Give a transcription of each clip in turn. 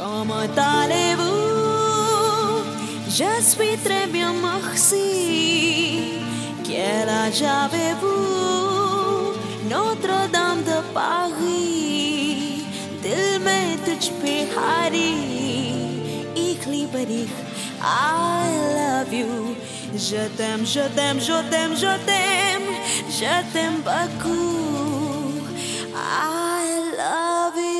Como allez-vous? Je suis très bien, merci. Quel âge avez-vous? Notre-Dame de Paris. दिल में तुझ पे हारी इखली बरी I love you. Je t'aime, je t'aime, je t'aime, je t'aime, je t'aime beaucoup. I love you.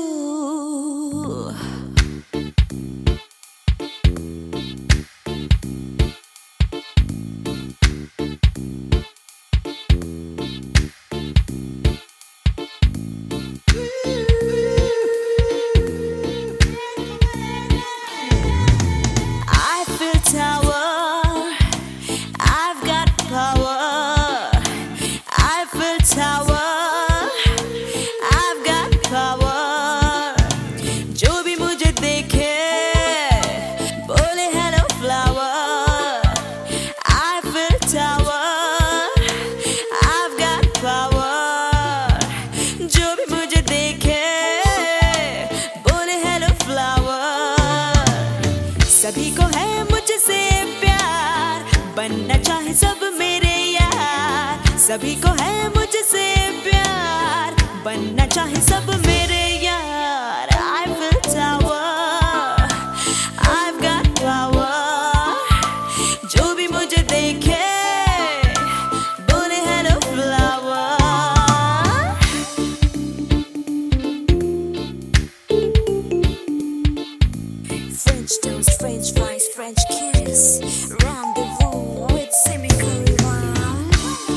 सभी को है मुझसे प्यार बनना चाहे सब मेरे यार सभी को है मुझसे प्यार बनना चाहे सब मेरे यार I feel tower I've got power जो भी मुझे देखे बोले hello flower French toast, French fries, French kiss. Rendezvous with Simi Curryman.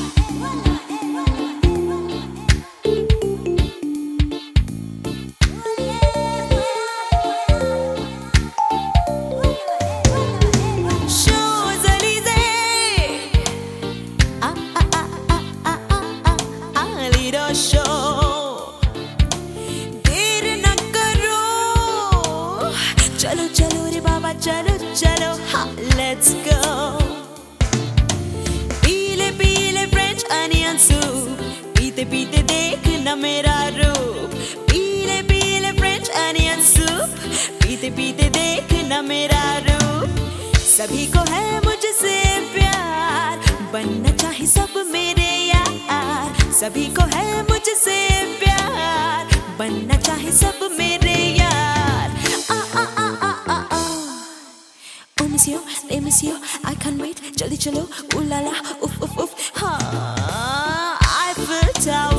Champs-Élysées. Lido show. देर न करो. चलो चलो रे बाबा चलो चलो हाँ let's go पीले पीले फ्रेंच अनियन सूप पीते पीते देखना मेरा रूप पीले पीले फ्रेंच अनियन सूप पीते पीते देखना मेरा रूप सभी को है मुझसे प्यार बनना चाहे सब मेरे यार सभी को है मुझसे प्यार बनना चाहे सब मेरे यार Monsieur, les messieurs, I can't wait. Jolly chalo, ooh la la, oof oof oof. I feel